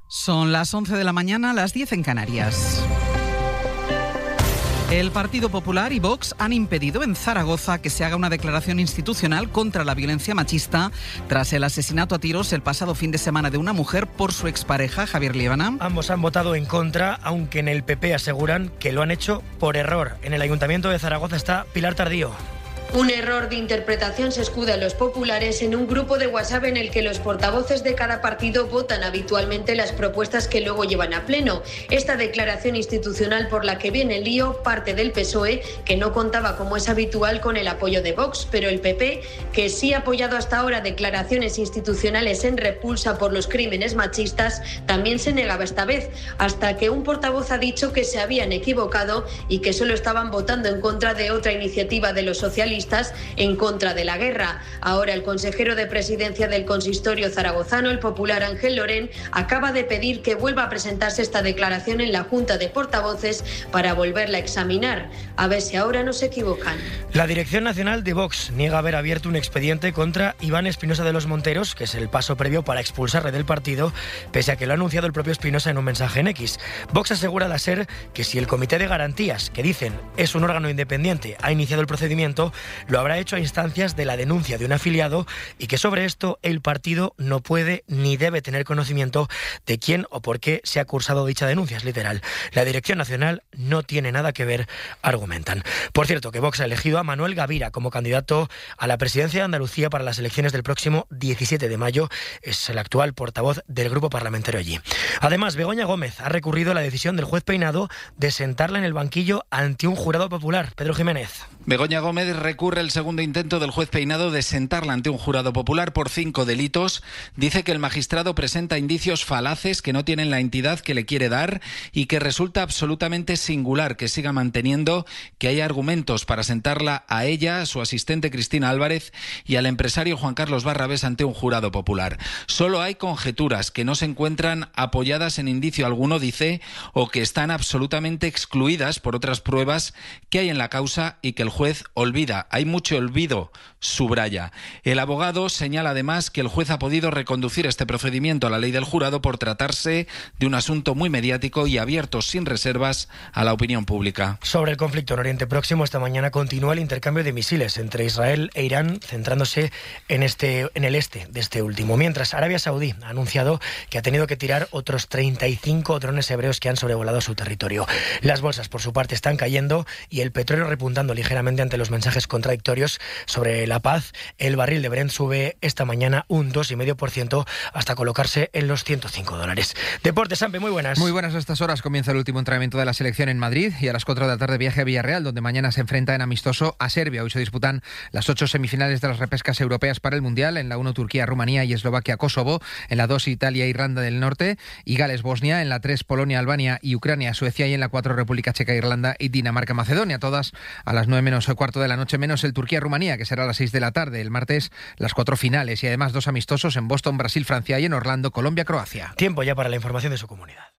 Son las 11 de la mañana, las 10 en Canarias. El Partido Popular y Vox han impedido en Zaragoza que se haga una declaración institucional contra la violencia machista tras el asesinato a tiros el pasado fin de semana de una mujer por su expareja, Javier Liébana. Ambos han votado en contra, aunque en el PP aseguran que lo han hecho por error. En el Ayuntamiento de Zaragoza está Pilar Tardío. Un error de interpretación se escuda en los populares en un grupo de WhatsApp en el que los portavoces de cada partido votan habitualmente las propuestas que luego llevan a pleno. Esta declaración institucional por la que viene el lío parte del PSOE, que no contaba, como es habitual, con el apoyo de Vox, pero el PP, que sí ha apoyado hasta ahora declaraciones institucionales en repulsa por los crímenes machistas, también se negaba esta vez, hasta que un portavoz ha dicho que se habían equivocado y que solo estaban votando en contra de otra iniciativa de los socialistas en contra de la guerra. Ahora el consejero de presidencia del consistorio zaragozano, el popular Ángel Lorén, acaba de pedir que vuelva a presentarse esta declaración en la Junta de Portavoces para volverla a examinar. A ver si ahora no se equivocan. La Dirección Nacional de Vox niega haber abierto un expediente contra Iván Espinosa de los Monteros, que es el paso previo para expulsarle del partido, pese a que lo ha anunciado el propio Espinosa en un mensaje en X. Vox asegura a la SER que si el Comité de Garantías, que dicen es un órgano independiente, ha iniciado el procedimiento, lo habrá hecho a instancias de la denuncia de un afiliado y que sobre esto el partido no puede ni debe tener conocimiento de quién o por qué se ha cursado dicha denuncia, es literal. La Dirección Nacional no tiene nada que ver, argumentan. Por cierto, que Vox ha elegido a Manuel Gavira como candidato a la presidencia de Andalucía para las elecciones del próximo 17 de mayo. Es el actual portavoz del grupo parlamentario allí. Además, Begoña Gómez ha recurrido a la decisión del juez Peinado de sentarla en el banquillo ante un jurado popular. Pedro Jiménez. Begoña Gómez recurre el segundo intento del juez Peinado de sentarla ante un jurado popular por 5 delitos. Dice que el magistrado presenta indicios falaces que no tienen la entidad que le quiere dar y que resulta absolutamente singular que siga manteniendo que hay argumentos para sentarla a ella, a su asistente Cristina Álvarez y al empresario Juan Carlos Barrabés ante un jurado popular. Solo hay conjeturas que no se encuentran apoyadas en indicio alguno, dice, o que están absolutamente excluidas por otras pruebas que hay en la causa y que el juez olvida. Hay mucho olvido, subraya. El abogado señala además que el juez ha podido reconducir este procedimiento a la ley del jurado por tratarse de un asunto muy mediático y abierto sin reservas a la opinión pública. Sobre el conflicto en Oriente Próximo, esta mañana continúa el intercambio de misiles entre Israel e Irán, centrándose en el este de este último. Mientras, Arabia Saudí ha anunciado que ha tenido que tirar otros 35 drones hebreos que han sobrevolado su territorio. Las bolsas, por su parte, están cayendo y el petróleo repuntando ligeramente ante los mensajes contradictorios sobre la paz. El barril de Brent sube esta mañana un 2,5% hasta colocarse en los $105. Deportes, Sampe, muy buenas. Muy buenas. A estas horas comienza el último entrenamiento de la selección en Madrid y a las 4 de la tarde viaje a Villarreal, donde mañana se enfrenta en amistoso a Serbia. Hoy se disputan las 8 semifinales de las repescas europeas para el Mundial. En la 1 Turquía, Rumanía y Eslovaquia, Kosovo. En la 2 Italia, Irlanda del Norte y Gales, Bosnia. En la 3 Polonia, Albania y Ucrania, Suecia. Y en la 4 República Checa, Irlanda y Dinamarca, Macedonia. Todas a las 9 menos cuarto de la noche, menos el Turquía-Rumanía, que será a las 6 de la tarde. El martes las 4 finales y además 2 amistosos en Boston, Brasil, Francia y en Orlando, Colombia, Croacia. Tiempo ya para la información de su comunidad.